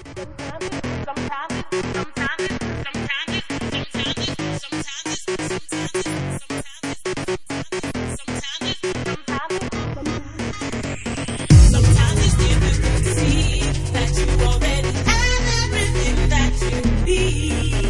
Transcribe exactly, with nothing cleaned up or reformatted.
Sometimes it's difficult to see that you already have everything that you need.